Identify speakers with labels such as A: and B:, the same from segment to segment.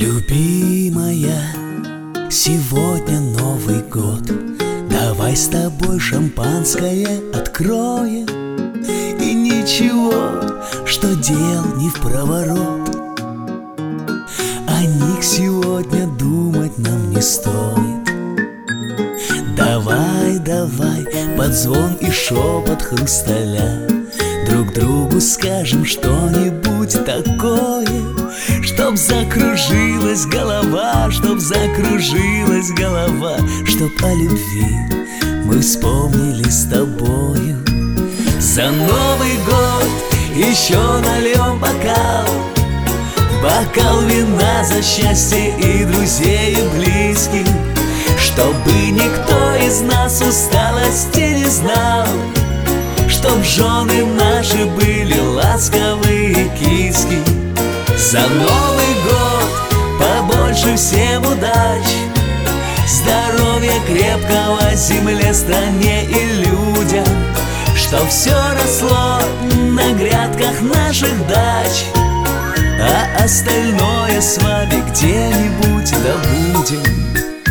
A: Любимая, сегодня Новый год. Давай с тобой шампанское откроем. И ничего, что дел не впроворот, о них сегодня думать нам не стоит. Давай, давай, под звон и шепот хрусталя друг другу скажем что-нибудь такое, чтоб закружилась голова, чтоб закружилась голова, чтоб о любви мы вспомнили с тобою. За Новый год еще нальем бокал, бокал вина за счастье и друзей и близких, чтобы никто из нас усталости не знал, чтоб жены наши были ласковые киски. За Новый год побольше всем удач, здоровья крепкого земле, стране и людям, чтоб все росло на грядках наших дач, а остальное с вами где-нибудь добудем.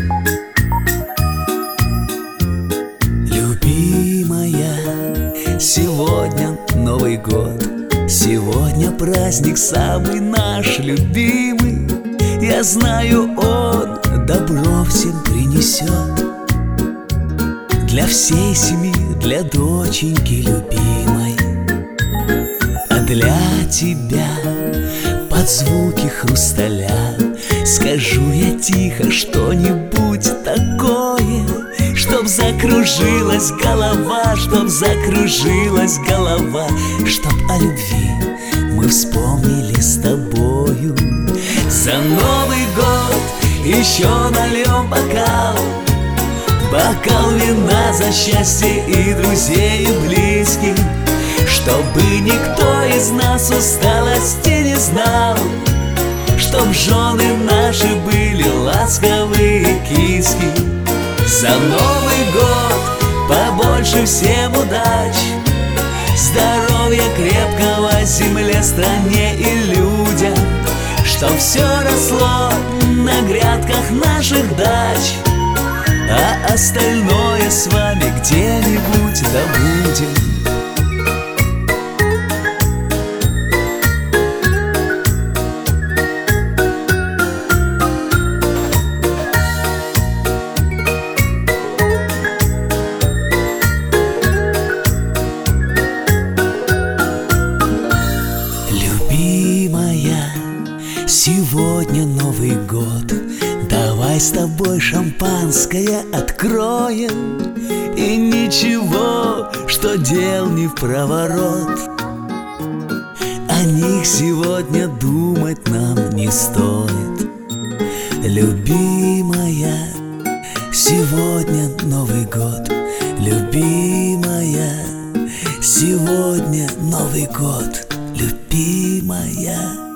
A: Любимая, сегодня Новый год, сегодня праздник самый наш любимый. Я знаю, он добро всем принесет, для всей семьи, для доченьки любимой. А для тебя под звуки хрусталя скажу я тихо что-нибудь такое, чтоб закружилась голова, чтоб закружилась голова, чтоб о любви мы вспомнили с тобою. За Новый год еще нальем бокал, бокал вина за счастье и друзей и близких, чтобы никто из нас усталости не знал, чтоб жены наши были ласковые киски. За Новый год побольше всем удач, здоровья крепкого земле, стране и людям, чтоб все росло на грядках наших дач, а остальное с вами где-нибудь добудем. Любимая, сегодня Новый год, давай с тобой шампанское откроем. И ничего, что дел не впроворот, о них сегодня думать нам не стоит. Любимая, сегодня Новый год. Любимая, сегодня Новый год. Любимая.